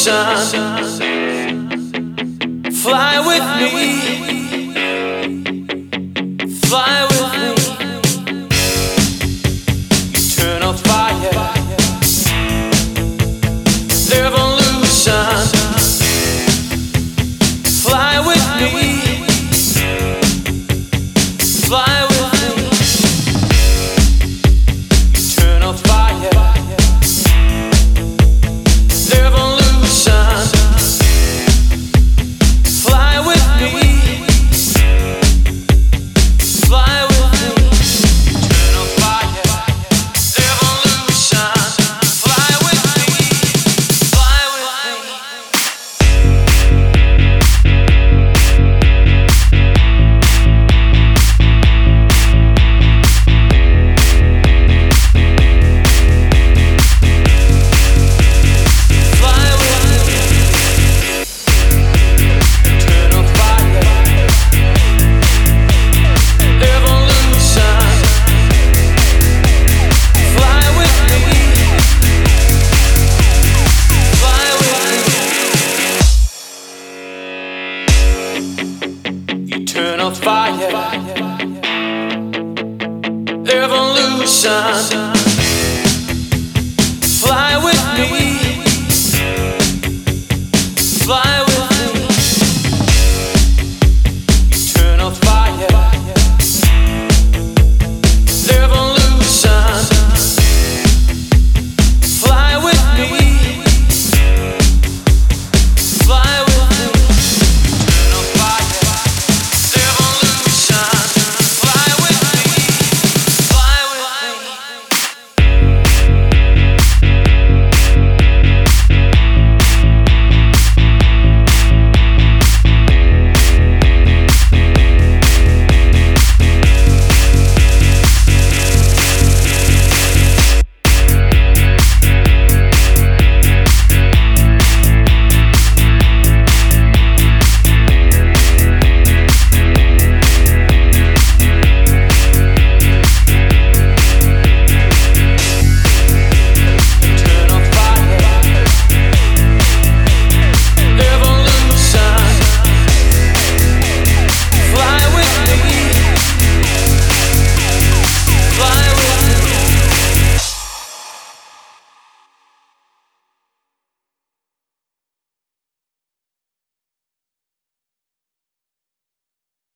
Fly with me, fly with me. Eternal fire, revolution. Fly with me, fly with me. Eternal fire, revolution. Fly with me, fly with me. Eternal fire, revolution. Fly with me, fly with me. Fly with me. Eternal fire, revolution. Fly with me, fly with me. Eternal fire, revolution. Fly with me.